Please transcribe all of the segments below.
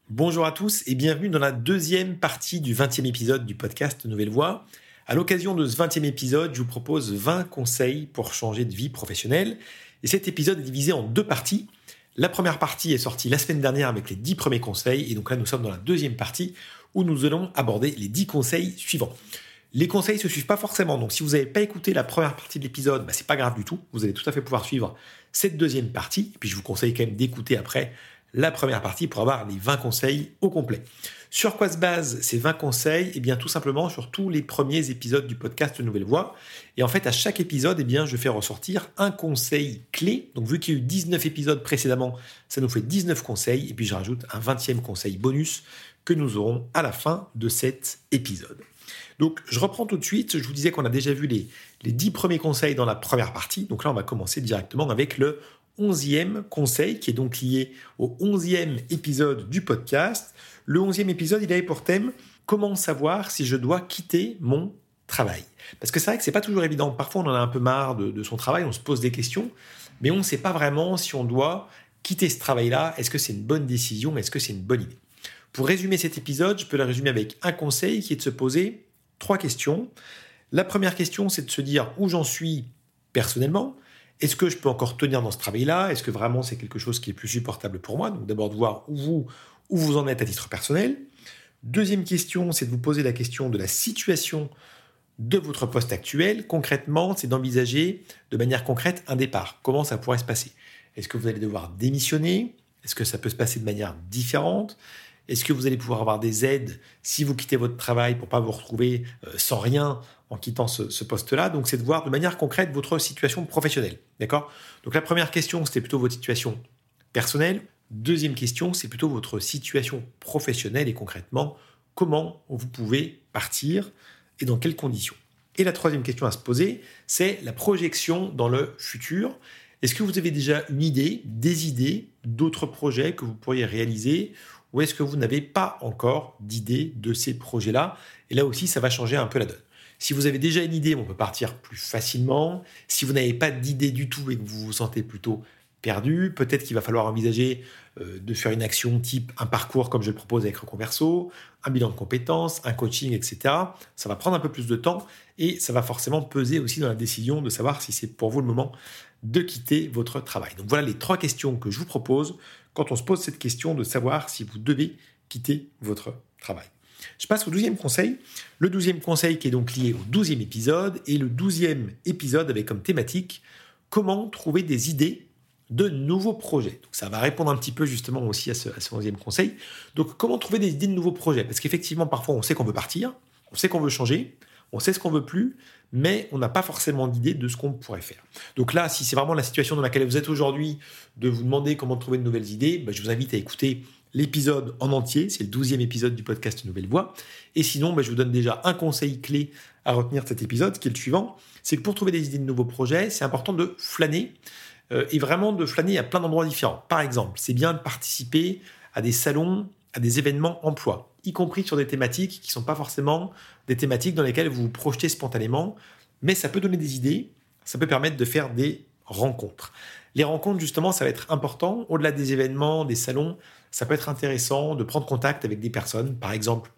Bonjour à tous et bienvenue dans la deuxième partie du 20e épisode du podcast Nouvelle Voie. À l'occasion de ce 20e épisode, je vous propose 20 conseils pour changer de vie professionnelle. Et cet épisode est divisé en deux parties. La première partie est sortie la semaine dernière avec les 10 premiers conseils. Et donc là, nous sommes dans la deuxième partie où nous allons aborder les 10 conseils suivants. Les conseils ne se suivent pas forcément. Donc si vous n'avez pas écouté la première partie de l'épisode, c'est pas grave du tout. Vous allez tout à fait pouvoir suivre cette deuxième partie. Et puis je vous conseille quand même d'écouter après la première partie pour avoir les 20 conseils au complet. Sur quoi se basent ces 20 conseils ? Eh bien, tout simplement sur tous les premiers épisodes du podcast Nouvelle Voie. Et en fait, à chaque épisode, je fais ressortir un conseil clé. Donc, vu qu'il y a eu 19 épisodes précédemment, ça nous fait 19 conseils. Et puis, je rajoute un 20e conseil bonus que nous aurons à la fin de cet épisode. Donc, je reprends tout de suite. Je vous disais qu'on a déjà vu les 10 premiers conseils dans la première partie. Donc là, on va commencer directement avec le 11e conseil, qui est donc lié au 11e épisode du podcast. Le 11e épisode, il avait pour thème « Comment savoir si je dois quitter mon travail ?» Parce que c'est vrai que c'est pas toujours évident. Parfois, on en a un peu marre de son travail, on se pose des questions, mais on ne sait pas vraiment si on doit quitter ce travail-là. Est-ce que c'est une bonne décision ? Est-ce que c'est une bonne idée ? Pour résumer cet épisode, je peux le résumer avec un conseil qui est de se poser 3 questions. La première question, c'est de se dire où j'en suis personnellement. Est-ce que je peux encore tenir dans ce travail-là ? Est-ce que vraiment c'est quelque chose qui est plus supportable pour moi ? Donc d'abord de voir où vous en êtes à titre personnel. Deuxième question, c'est de vous poser la question de la situation de votre poste actuel. Concrètement, c'est d'envisager de manière concrète un départ. Comment ça pourrait se passer ? Est-ce que vous allez devoir démissionner ? Est-ce que ça peut se passer de manière différente ? Est-ce que vous allez pouvoir avoir des aides si vous quittez votre travail pour ne pas vous retrouver sans rien en quittant ce poste-là ? Donc, c'est de voir de manière concrète votre situation professionnelle. D'accord ? Donc, la première question, c'était plutôt votre situation personnelle. Deuxième question, c'est plutôt votre situation professionnelle et concrètement, comment vous pouvez partir et dans quelles conditions ? Et la troisième question à se poser, c'est la projection dans le futur. Est-ce que vous avez déjà une idée, des idées d'autres projets que vous pourriez réaliser ? Ou est-ce que vous n'avez pas encore d'idée de ces projets-là ? Et là aussi, ça va changer un peu la donne. Si vous avez déjà une idée, on peut partir plus facilement. Si vous n'avez pas d'idée du tout et que vous vous sentez plutôt perdu, peut-être qu'il va falloir envisager de faire une action type un parcours comme je le propose avec Reconverso, un bilan de compétences, un coaching, etc. Ça va prendre un peu plus de temps et ça va forcément peser aussi dans la décision de savoir si c'est pour vous le moment de quitter votre travail. Donc voilà les 3 questions que je vous propose quand on se pose cette question de savoir si vous devez quitter votre travail. Je passe au 12e conseil. Le 12e conseil qui est donc lié au 12e épisode et le 12e épisode avec comme thématique comment trouver des idées de nouveaux projets. Donc ça va répondre un petit peu justement aussi à ce 11e conseil. Donc comment trouver des idées de nouveaux projets ? Parce qu'effectivement parfois on sait qu'on veut partir, on sait qu'on veut changer, on sait ce qu'on veut plus, mais on n'a pas forcément d'idée de ce qu'on pourrait faire. Donc là, si c'est vraiment la situation dans laquelle vous êtes aujourd'hui, de vous demander comment trouver de nouvelles idées, je vous invite à écouter l'épisode en entier. C'est le 12e épisode du podcast Nouvelle Voie. Et sinon, je vous donne déjà un conseil clé à retenir de cet épisode, qui est le suivant. C'est que pour trouver des idées de nouveaux projets, c'est important de flâner et vraiment de flâner à plein d'endroits différents. Par exemple, c'est bien de participer à des salons, à des événements emploi, y compris sur des thématiques qui ne sont pas forcément des thématiques dans lesquelles vous vous projetez spontanément, mais ça peut donner des idées, ça peut permettre de faire des rencontres. Les rencontres, justement, ça va être important. Au-delà des événements, des salons, ça peut être intéressant de prendre contact avec des personnes, par exemple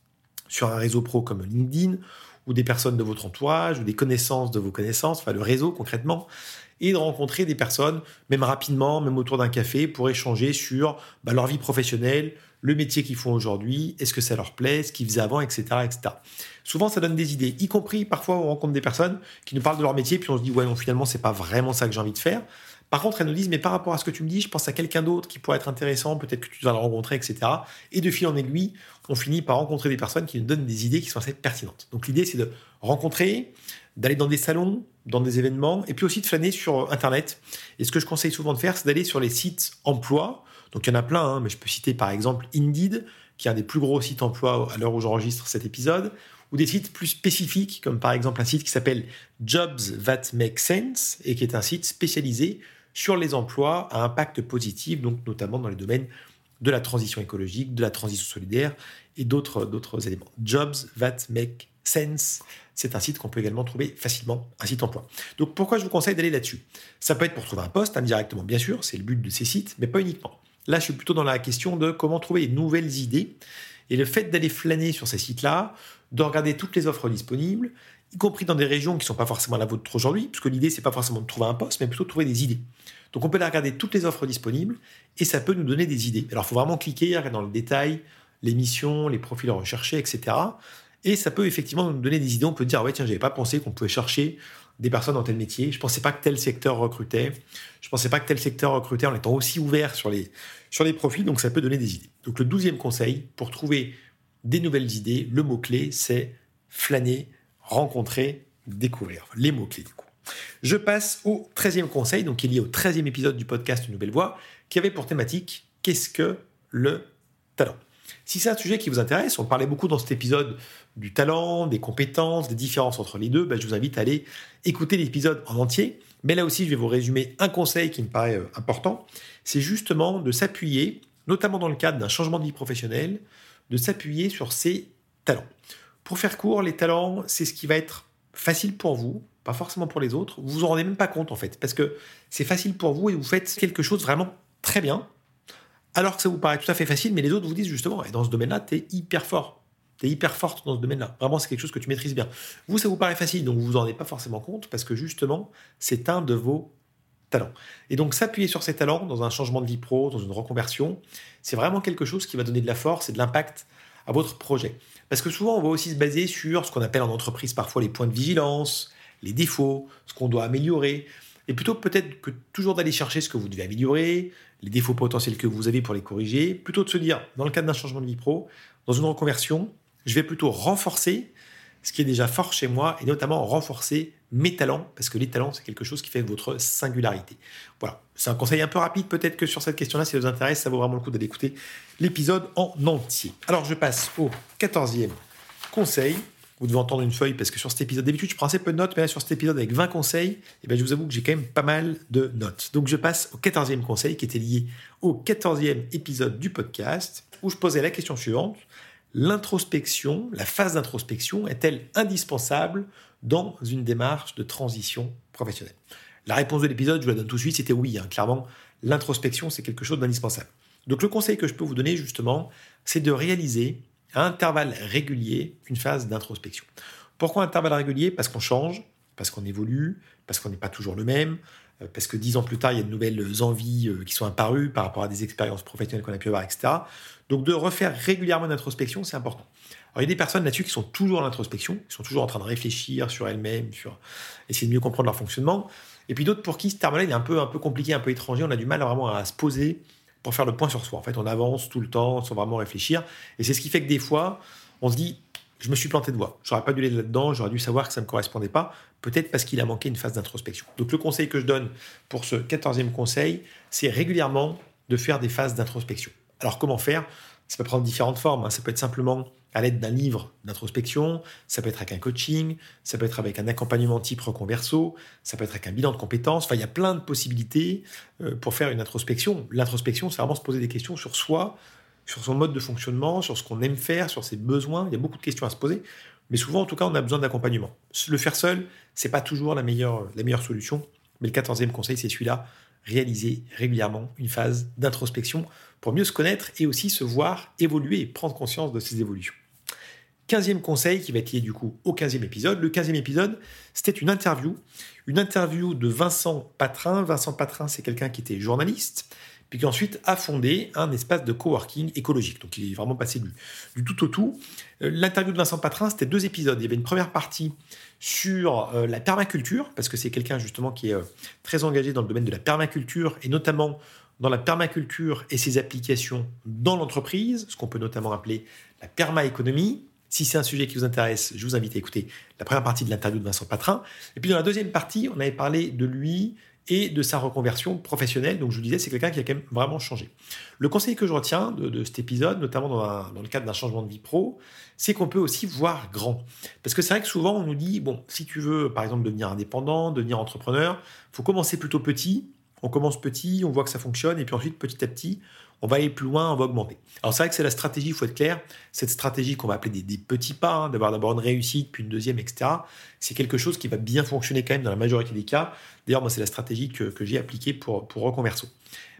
sur un réseau pro comme LinkedIn, ou des personnes de votre entourage, ou des connaissances de vos connaissances, enfin le réseau concrètement, et de rencontrer des personnes, même rapidement, même autour d'un café, pour échanger sur leur vie professionnelle, le métier qu'ils font aujourd'hui, est-ce que ça leur plaît, ce qu'ils faisaient avant, etc., etc. Souvent, ça donne des idées, y compris parfois on rencontre des personnes qui nous parlent de leur métier, puis on se dit « ouais, non, finalement, c'est pas vraiment ça que j'ai envie de faire ». Par contre, elles nous disent « mais par rapport à ce que tu me dis, je pense à quelqu'un d'autre qui pourrait être intéressant, peut-être que tu dois le rencontrer, etc. » Et de fil en aiguille, on finit par rencontrer des personnes qui nous donnent des idées qui sont assez pertinentes. Donc l'idée, c'est de rencontrer, d'aller dans des salons, dans des événements, et puis aussi de flâner sur Internet. Et ce que je conseille souvent de faire, c'est d'aller sur les sites emploi. Donc il y en a plein, mais je peux citer par exemple Indeed, qui est un des plus gros sites emploi à l'heure où j'enregistre cet épisode, ou des sites plus spécifiques, comme par exemple un site qui s'appelle Jobs That Make Sense, et qui est un site spécialisé sur les emplois à impact positif, donc notamment dans les domaines de la transition écologique, de la transition solidaire et d'autres éléments. Jobs That Make Sense, c'est un site qu'on peut également trouver facilement, un site emploi. Donc pourquoi je vous conseille d'aller là-dessus ? Ça peut être pour trouver un poste indirectement, bien sûr, c'est le but de ces sites, mais pas uniquement. Là, je suis plutôt dans la question de comment trouver de nouvelles idées. Et le fait d'aller flâner sur ces sites-là, de regarder toutes les offres disponibles, y compris dans des régions qui ne sont pas forcément la vôtre aujourd'hui, parce que l'idée, c'est pas forcément de trouver un poste, mais plutôt de trouver des idées. Donc, on peut aller regarder toutes les offres disponibles et ça peut nous donner des idées. Alors, il faut vraiment cliquer, regarder dans le détail, les missions, les profils recherchés, etc. Et ça peut effectivement nous donner des idées. On peut dire, ouais, tiens, j'avais pas pensé qu'on pouvait chercher des personnes dans tel métier. Je pensais pas que tel secteur recrutait. Je pensais pas que tel secteur recrutait en étant aussi ouvert sur les profils. Donc, ça peut donner des idées. Donc, le 12e conseil pour trouver des nouvelles idées, le mot-clé, c'est flâner, rencontrer, découvrir. Les mots-clés, du coup. Je passe au 13e conseil, donc qui est lié au 13e épisode du podcast Une Nouvelle Voix, qui avait pour thématique « Qu'est-ce que le talent ?» Si c'est un sujet qui vous intéresse, on parlait beaucoup dans cet épisode du talent, des compétences, des différences entre les deux, je vous invite à aller écouter l'épisode en entier. Mais là aussi, je vais vous résumer un conseil qui me paraît important. C'est justement de s'appuyer, notamment dans le cadre d'un changement de vie professionnelle, de s'appuyer sur ses talents. Pour faire court, les talents, c'est ce qui va être facile pour vous, pas forcément pour les autres. Vous vous en rendez même pas compte en fait, parce que c'est facile pour vous et vous faites quelque chose vraiment très bien, alors que ça vous paraît tout à fait facile, mais les autres vous disent justement, et dans ce domaine-là, t'es hyper fort. T'es hyper forte dans ce domaine-là. Vraiment, c'est quelque chose que tu maîtrises bien. Vous, ça vous paraît facile, donc vous vous en rendez pas forcément compte, parce que justement, c'est un de vos talents. Et donc, s'appuyer sur ces talents dans un changement de vie pro, dans une reconversion, c'est vraiment quelque chose qui va donner de la force et de l'impact à votre projet. Parce que souvent, on va aussi se baser sur ce qu'on appelle en entreprise parfois les points de vigilance, les défauts, ce qu'on doit améliorer. Et plutôt peut-être que toujours d'aller chercher ce que vous devez améliorer, les défauts potentiels que vous avez pour les corriger, plutôt de se dire, dans le cadre d'un changement de vie pro, dans une reconversion, je vais plutôt renforcer ce qui est déjà fort chez moi et notamment renforcer mes talents, parce que les talents, c'est quelque chose qui fait votre singularité. Voilà, c'est un conseil un peu rapide, peut-être que sur cette question-là, si ça vous intéresse, ça vaut vraiment le coup d'aller écouter l'épisode en entier. Alors, je passe au 14e conseil. Vous devez entendre une feuille, parce que sur cet épisode, d'habitude, je prends assez peu de notes, mais là, sur cet épisode avec 20 conseils, je vous avoue que j'ai quand même pas mal de notes. Donc, je passe au 14e conseil, qui était lié au 14e épisode du podcast, où je posais la question suivante. L'introspection, la phase d'introspection, est-elle indispensable dans une démarche de transition professionnelle? La réponse de l'épisode, je vous la donne tout de suite, c'était oui. Clairement, l'introspection, c'est quelque chose d'indispensable. Donc, le conseil que je peux vous donner, justement, c'est de réaliser à intervalles réguliers une phase d'introspection. Pourquoi intervalles réguliers? Parce qu'on change, parce qu'on évolue, parce qu'on n'est pas toujours le même, parce que 10 ans plus tard, il y a de nouvelles envies qui sont apparues par rapport à des expériences professionnelles qu'on a pu avoir, etc. Donc, de refaire régulièrement une introspection, c'est important. Alors, il y a des personnes là-dessus qui sont toujours en introspection, qui sont toujours en train de réfléchir sur elles-mêmes, sur essayer de mieux comprendre leur fonctionnement. Et puis d'autres pour qui ce terme-là, il est un peu compliqué, un peu étranger. On a du mal vraiment à se poser pour faire le point sur soi. En fait, on avance tout le temps sans vraiment réfléchir. Et c'est ce qui fait que des fois, on se dit, je me suis planté de voie. J'aurais pas dû aller là-dedans, j'aurais dû savoir que ça ne me correspondait pas. Peut-être parce qu'il a manqué une phase d'introspection. Donc, le conseil que je donne pour ce 14e conseil, c'est régulièrement de faire des phases d'introspection. Alors, comment faire? Ça peut prendre différentes formes. Ça peut être simplement à l'aide d'un livre d'introspection, ça peut être avec un coaching, ça peut être avec un accompagnement type reconverso, ça peut être avec un bilan de compétences. Enfin, il y a plein de possibilités pour faire une introspection. L'introspection, c'est vraiment se poser des questions sur soi, sur son mode de fonctionnement, sur ce qu'on aime faire, sur ses besoins. Il y a beaucoup de questions à se poser. Mais souvent, en tout cas, on a besoin d'accompagnement. Le faire seul, c'est pas toujours la meilleure solution. Mais le 14e conseil, c'est celui-là. Réaliser régulièrement une phase d'introspection pour mieux se connaître et aussi se voir évoluer et prendre conscience de ses évolutions. 15e conseil qui va être lié du coup au 15e épisode. Le 15e épisode, c'était une interview de Vincent Patrin. Vincent Patrin, c'est quelqu'un qui était journaliste, puis qui ensuite a fondé un espace de coworking écologique. Donc, il est vraiment passé du tout au tout. L'interview de Vincent Patrin, c'était 2 épisodes. Il y avait une première partie sur la permaculture, parce que c'est quelqu'un justement qui est très engagé dans le domaine de la permaculture, et notamment dans la permaculture et ses applications dans l'entreprise, ce qu'on peut notamment appeler la permaéconomie. Si c'est un sujet qui vous intéresse, je vous invite à écouter la première partie de l'interview de Vincent Patrin. Et puis dans la deuxième partie, on avait parlé de lui et de sa reconversion professionnelle. Donc je vous disais, c'est quelqu'un qui a quand même vraiment changé. Le conseil que je retiens de cet épisode, notamment dans le cadre d'un changement de vie pro, c'est qu'on peut aussi voir grand. Parce que c'est vrai que souvent, on nous dit, bon, si tu veux, par exemple, devenir indépendant, devenir entrepreneur, il faut commencer plutôt petit. On commence petit, on voit que ça fonctionne, et puis ensuite, petit à petit, on va aller plus loin, on va augmenter. Alors c'est vrai que c'est la stratégie, il faut être clair, cette stratégie qu'on va appeler des petits pas, d'avoir d'abord une réussite, puis une deuxième, etc., c'est quelque chose qui va bien fonctionner quand même dans la majorité des cas. D'ailleurs, moi, c'est la stratégie que j'ai appliquée pour Reconverso.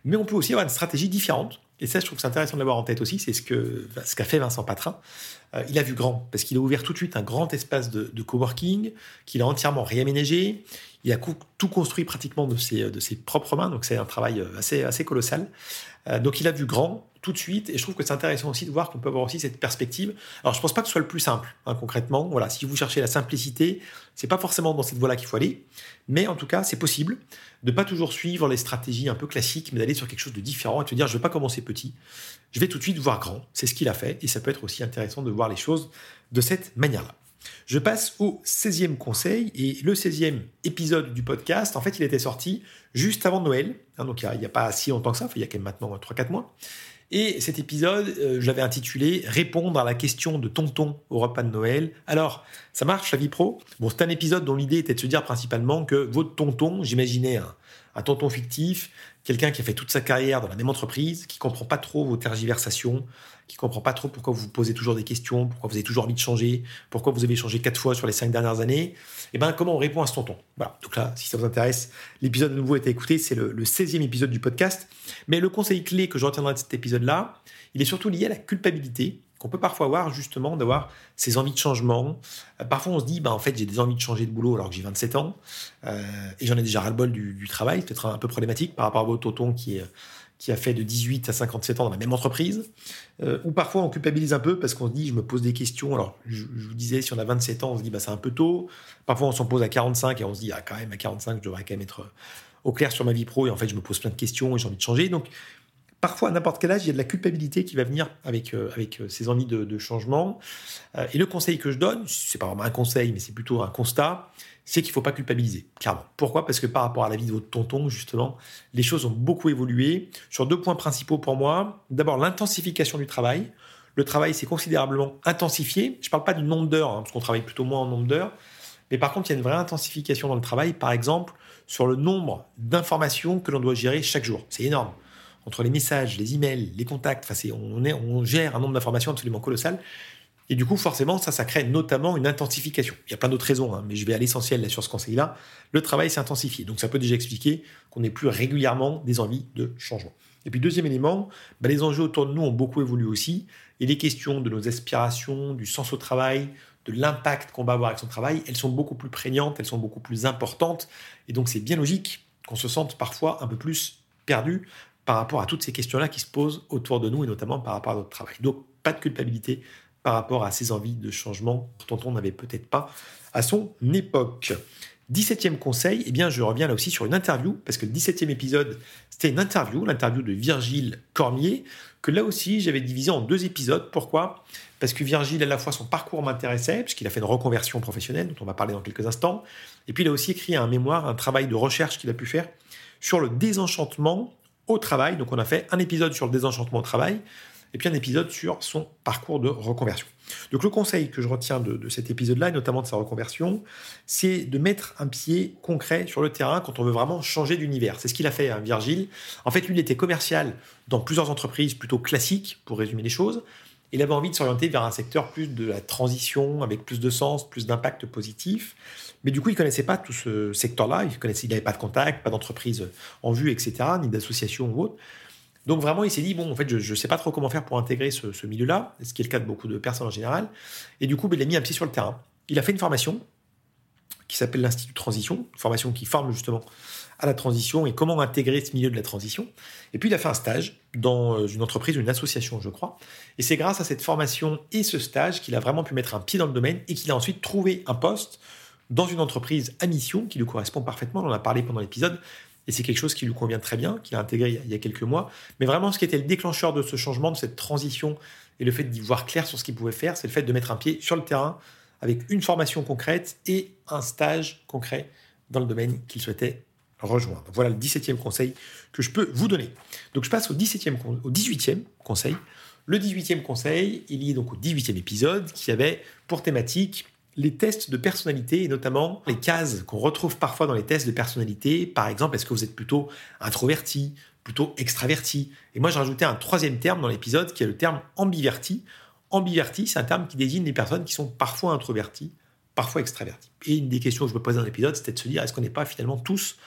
Mais on peut aussi avoir une stratégie différente. Et ça, je trouve que c'est intéressant de l'avoir en tête aussi. C'est ce qu'a fait Vincent Patrin. Il a vu grand, parce qu'il a ouvert tout de suite un grand espace de coworking, qu'il a entièrement réaménagé. Il a tout construit pratiquement de ses propres mains. Donc, c'est un travail assez colossal. Donc, il a vu grand tout de suite. Et je trouve que c'est intéressant aussi de voir qu'on peut avoir aussi cette perspective. Alors, je ne pense pas que ce soit le plus simple, concrètement. Voilà, si vous cherchez la simplicité, ce n'est pas forcément dans cette voie-là qu'il faut aller. Mais en tout cas, c'est possible de ne pas toujours suivre les stratégies un peu classiques, mais d'aller sur quelque chose de différent et de se dire, je ne veux pas commencer petit. Je vais tout de suite voir grand. C'est ce qu'il a fait. Et ça peut être aussi intéressant de voir les choses de cette manière-là. Je passe au 16e conseil. Et le 16e épisode du podcast, en fait, il était sorti juste avant Noël. Donc, il n'y a pas si longtemps que ça. Il y a quand même maintenant 3-4 mois. Et cet épisode, je l'avais intitulé « Répondre à la question de tonton au repas de Noël ». Alors, ça marche, la vie pro ? Bon, c'est un épisode dont l'idée était de se dire principalement que votre tonton, j'imaginais un tonton fictif, quelqu'un qui a fait toute sa carrière dans la même entreprise, qui ne comprend pas trop vos tergiversations, qui ne comprend pas trop pourquoi vous posez toujours des questions, pourquoi vous avez toujours envie de changer, pourquoi vous avez changé 4 fois sur les 5 dernières années. Et bien, comment on répond à ce tonton ? Voilà. Donc là, si ça vous intéresse, l'épisode de nouveau est à écouter, c'est le 16e épisode du podcast. Mais le conseil clé que je retiendrai de cet épisode-là, il est surtout lié à la culpabilité qu'on peut parfois avoir, justement, d'avoir ces envies de changement. Parfois, on se dit, en fait, j'ai des envies de changer de boulot alors que j'ai 27 ans et j'en ai déjà ras-le-bol du travail. C'est peut-être un peu problématique par rapport à votre tonton qui a fait de 18 à 57 ans dans la même entreprise. Ou parfois, on culpabilise un peu parce qu'on se dit, je me pose des questions. Alors, je vous disais, si on a 27 ans, on se dit, c'est un peu tôt. Parfois, on s'en pose à 45 et on se dit, quand même, à 45, je devrais quand même être au clair sur ma vie pro. Et en fait, je me pose plein de questions et j'ai envie de changer. Donc, parfois, à n'importe quel âge, il y a de la culpabilité qui va venir avec ces envies de changement. Et le conseil que je donne, c'est pas vraiment un conseil, mais c'est plutôt un constat, c'est qu'il ne faut pas culpabiliser, clairement. Pourquoi ? Parce que par rapport à la vie de votre tonton, justement, les choses ont beaucoup évolué sur 2 points principaux pour moi. D'abord, l'intensification du travail. Le travail s'est considérablement intensifié. Je ne parle pas du nombre d'heures, parce qu'on travaille plutôt moins en nombre d'heures. Mais par contre, il y a une vraie intensification dans le travail, par exemple, sur le nombre d'informations que l'on doit gérer chaque jour. C'est énorme. Entre les messages, les emails, les contacts, on gère un nombre d'informations absolument colossal. Et du coup, forcément, ça crée notamment une intensification. Il y a plein d'autres raisons, mais je vais à l'essentiel là, sur ce conseil-là. Le travail s'est intensifié. Donc, ça peut déjà expliquer qu'on ait plus régulièrement des envies de changement. Et puis, deuxième élément, les enjeux autour de nous ont beaucoup évolué aussi. Et les questions de nos aspirations, du sens au travail, de l'impact qu'on va avoir avec son travail, elles sont beaucoup plus prégnantes, elles sont beaucoup plus importantes. Et donc, c'est bien logique qu'on se sente parfois un peu plus perdu par rapport à toutes ces questions-là qui se posent autour de nous et notamment par rapport à notre travail. Donc, pas de culpabilité par rapport à ces envies de changement dont on n'avait peut-être pas à son époque. 17e conseil, je reviens là aussi sur une interview, parce que le 17e épisode, c'était l'interview de Virgile Cormier, que là aussi, j'avais divisé en 2 épisodes. Pourquoi ? Parce que Virgile, à la fois, son parcours m'intéressait, puisqu'il a fait une reconversion professionnelle, dont on va parler dans quelques instants, et puis il a aussi écrit un mémoire, un travail de recherche qu'il a pu faire sur le désenchantement au travail. Donc, on a fait un épisode sur le désenchantement au travail, et puis un épisode sur son parcours de reconversion. Donc le conseil que je retiens de cet épisode-là, et notamment de sa reconversion, c'est de mettre un pied concret sur le terrain quand on veut vraiment changer d'univers. C'est ce qu'il a fait, Virgile. En fait, lui, il était commercial dans plusieurs entreprises plutôt classiques, pour résumer les choses. Il avait envie de s'orienter vers un secteur plus de la transition, avec plus de sens, plus d'impact positif. Mais du coup, il ne connaissait pas tout ce secteur-là. Il n'avait pas de contact, pas d'entreprise en vue, etc., ni d'association ou autre. Donc vraiment, il s'est dit, en fait, je ne sais pas trop comment faire pour intégrer ce milieu-là, ce qui est le cas de beaucoup de personnes en général. Et du coup, il a mis un pied sur le terrain. Il a fait une formation qui s'appelle l'Institut Transition, une formation qui forme justement à la transition et comment intégrer ce milieu de la transition. Et puis, il a fait un stage dans une entreprise, une association, je crois. Et c'est grâce à cette formation et ce stage qu'il a vraiment pu mettre un pied dans le domaine et qu'il a ensuite trouvé un poste dans une entreprise à mission qui lui correspond parfaitement. On en a parlé pendant l'épisode. Et c'est quelque chose qui lui convient très bien, qu'il a intégré il y a quelques mois. Mais vraiment, ce qui était le déclencheur de ce changement, de cette transition, et le fait d'y voir clair sur ce qu'il pouvait faire, c'est le fait de mettre un pied sur le terrain avec une formation concrète et un stage concret dans le domaine qu'il souhaitait rejoindre. Voilà le 17e conseil que je peux vous donner. Donc, je passe au 18e conseil. Le 18e conseil est lié donc au 18e épisode qui avait pour thématique les tests de personnalité et notamment les cases qu'on retrouve parfois dans les tests de personnalité. Par exemple, est-ce que vous êtes plutôt introverti, plutôt extraverti ? Et moi, j'ai rajouté un 3e terme dans l'épisode qui est le terme ambiverti. Ambiverti, c'est un terme qui désigne les personnes qui sont parfois introverties, parfois extraverties. Et une des questions que je me posais dans l'épisode, c'était de se dire, est-ce qu'on n'est pas finalement tous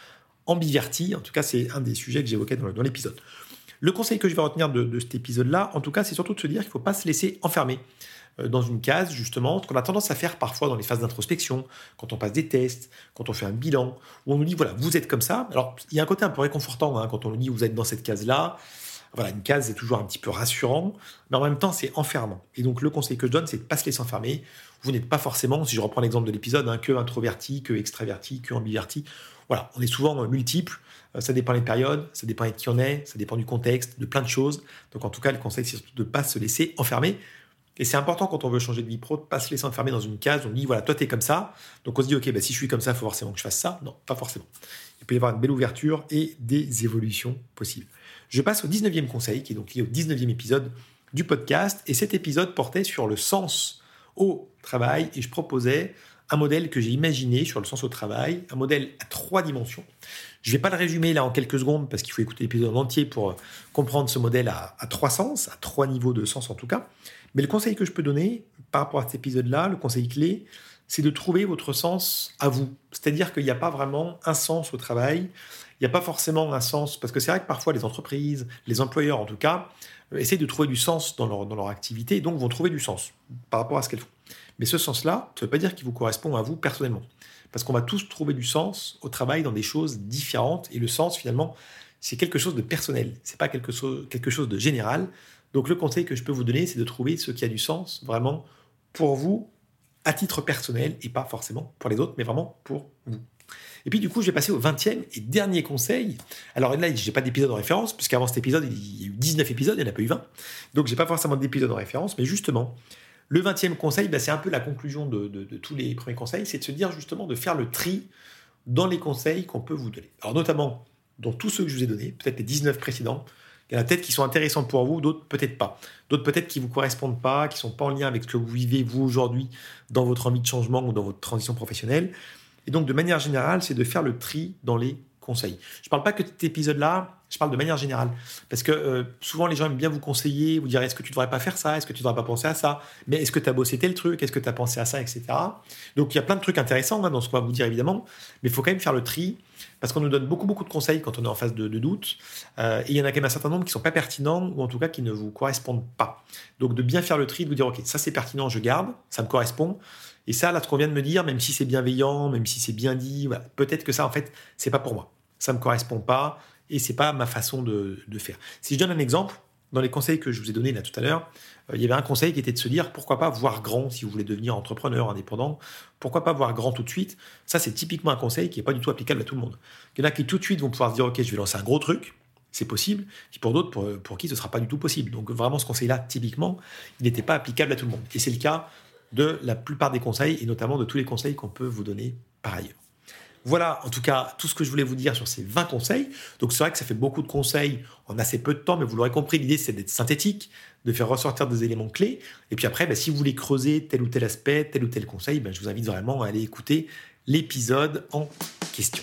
ambiverti. En tout cas, c'est un des sujets que j'évoquais dans l'épisode. Le conseil que je vais retenir de cet épisode-là, en tout cas, c'est surtout de se dire qu'il ne faut pas se laisser enfermer dans une case, justement, ce qu'on a tendance à faire parfois dans les phases d'introspection, quand on passe des tests, quand on fait un bilan, où on nous dit, voilà, vous êtes comme ça. Alors, il y a un côté un peu réconfortant quand on nous dit, vous êtes dans cette case-là. Voilà, une case, c'est toujours un petit peu rassurant, mais en même temps, c'est enfermant. Et donc, le conseil que je donne, c'est de ne pas se laisser enfermer. Vous n'êtes pas forcément, si je reprends l'exemple de l'épisode, que introverti, que extraverti, que ambiverti. Voilà, on est souvent multiples. Ça dépend des périodes, ça dépend de qui on est, ça dépend du contexte, de plein de choses. Donc, en tout cas, le conseil, c'est surtout de ne pas se laisser enfermer. Et c'est important quand on veut changer de vie pro, de ne pas se laisser enfermer dans une case. On dit, voilà, toi, tu es comme ça. Donc, on se dit, OK, si je suis comme ça, il faut forcément que je fasse ça. Non, pas forcément. Il peut y avoir une belle ouverture et des évolutions possibles. Je passe au 19e conseil, qui est donc lié au 19e épisode du podcast. Et cet épisode portait sur le sens au travail. Et je proposais un modèle que j'ai imaginé sur le sens au travail, un modèle à 3 dimensions. Je ne vais pas le résumer là en quelques secondes, parce qu'il faut écouter l'épisode en entier pour comprendre ce modèle à 3 sens, à 3 niveaux de sens en tout cas. Mais le conseil que je peux donner par rapport à cet épisode-là, le conseil clé, c'est de trouver votre sens à vous. C'est-à-dire qu'il n'y a pas vraiment un sens au travail. Il n'y a pas forcément un sens, parce que c'est vrai que parfois les entreprises, les employeurs en tout cas, essayent de trouver du sens dans leur activité, et donc vont trouver du sens par rapport à ce qu'elles font. Mais ce sens-là, ça ne veut pas dire qu'il vous correspond à vous personnellement. Parce qu'on va tous trouver du sens au travail dans des choses différentes, et le sens finalement, c'est quelque chose de personnel, c'est pas quelque chose de général. Donc le conseil que je peux vous donner, c'est de trouver ce qui a du sens vraiment pour vous, à titre personnel, et pas forcément pour les autres, mais vraiment pour vous. Et puis du coup, je vais passer au 20e et dernier conseil. Alors là, je n'ai pas d'épisode en référence, puisqu'avant cet épisode, il y a eu 19 épisodes, il n'y en a pas eu 20. Donc je n'ai pas forcément d'épisode en référence, mais justement, le 20e conseil, c'est un peu la conclusion de tous les premiers conseils, c'est de se dire justement de faire le tri dans les conseils qu'on peut vous donner. Alors notamment, dans tous ceux que je vous ai donnés, peut-être les 19 précédents, il y en a peut-être qui sont intéressants pour vous, d'autres peut-être pas. D'autres peut-être qui ne vous correspondent pas, qui ne sont pas en lien avec ce que vous vivez vous aujourd'hui dans votre envie de changement ou dans votre transition professionnelle. Et donc de manière générale, c'est de faire le tri dans les conseils. Je ne parle pas que de cet épisode-là, je parle de manière générale. Parce que souvent les gens aiment bien vous conseiller, vous dire est-ce que tu ne devrais pas faire ça, est-ce que tu ne devrais pas penser à ça, mais est-ce que tu as bossé tel truc, est-ce que tu as pensé à ça, etc. Donc il y a plein de trucs intéressants dans ce qu'on va vous dire évidemment, mais il faut quand même faire le tri, parce qu'on nous donne beaucoup de conseils quand on est en phase de doute, et il y en a quand même un certain nombre qui ne sont pas pertinents, ou en tout cas qui ne vous correspondent pas. Donc de bien faire le tri, de vous dire ok, ça c'est pertinent, je garde, ça me correspond. Et ça, là, ce qu'on vient de me dire, même si c'est bienveillant, même si c'est bien dit, voilà, peut-être que ça, en fait, c'est pas pour moi. Ça me correspond pas et c'est pas ma façon de faire. Si je donne un exemple, dans les conseils que je vous ai donnés là tout à l'heure, il y avait un conseil qui était de se dire pourquoi pas voir grand si vous voulez devenir entrepreneur, indépendant. Pourquoi pas voir grand tout de suite? Ça, c'est typiquement un conseil qui n'est pas du tout applicable à tout le monde. Il y en a qui tout de suite vont pouvoir se dire ok, je vais lancer un gros truc. C'est possible. Et pour d'autres, pour qui ce ne sera pas du tout possible. Donc vraiment, ce conseil-là, typiquement, il n'était pas applicable à tout le monde. Et c'est le cas de la plupart des conseils, et notamment de tous les conseils qu'on peut vous donner par ailleurs. Voilà, en tout cas, tout ce que je voulais vous dire sur ces 20 conseils. Donc, c'est vrai que ça fait beaucoup de conseils en assez peu de temps, mais vous l'aurez compris, l'idée, c'est d'être synthétique, de faire ressortir des éléments clés. Et puis après, si vous voulez creuser tel ou tel aspect, tel ou tel conseil, je vous invite vraiment à aller écouter l'épisode en question.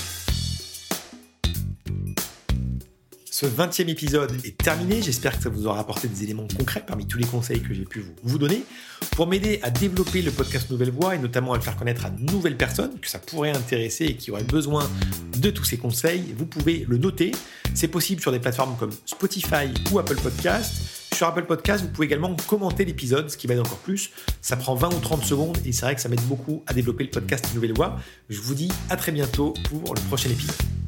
Ce 20e épisode est terminé. J'espère que ça vous aura apporté des éléments concrets parmi tous les conseils que j'ai pu vous donner. Pour m'aider à développer le podcast Nouvelle Voix et notamment à le faire connaître à de nouvelles personnes que ça pourrait intéresser et qui auraient besoin de tous ces conseils, vous pouvez le noter. C'est possible sur des plateformes comme Spotify ou Apple Podcast. Sur Apple Podcast, vous pouvez également commenter l'épisode, ce qui m'aide encore plus. Ça prend 20 ou 30 secondes et c'est vrai que ça m'aide beaucoup à développer le podcast Nouvelle Voix. Je vous dis à très bientôt pour le prochain épisode.